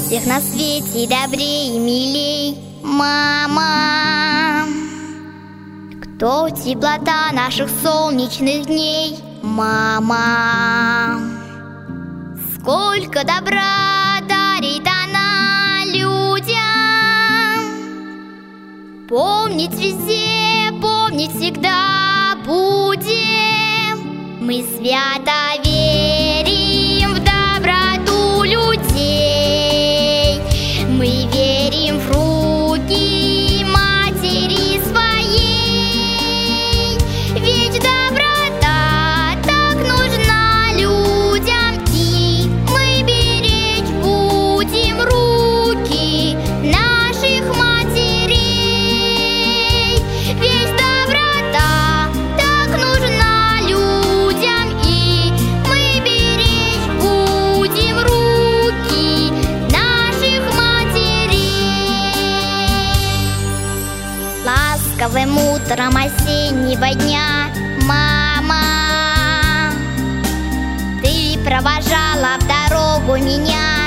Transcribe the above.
всех на свете добрей и милей. Мама, кто теплота наших солнечных дней? Мама, сколько добра дарит она людям. Помнить везде, помнить всегда будем. Мы свято верим в доброту людей. Мы верим в руки матери своей. Ведь доброта так нужна людям, и мы беречь будем руки наших матерей. Ведь доброта так нужна людям, и мы беречь будем руки наших матерей. Ласковым утром осеннего дня, мама, ты провожала в дорогу меня.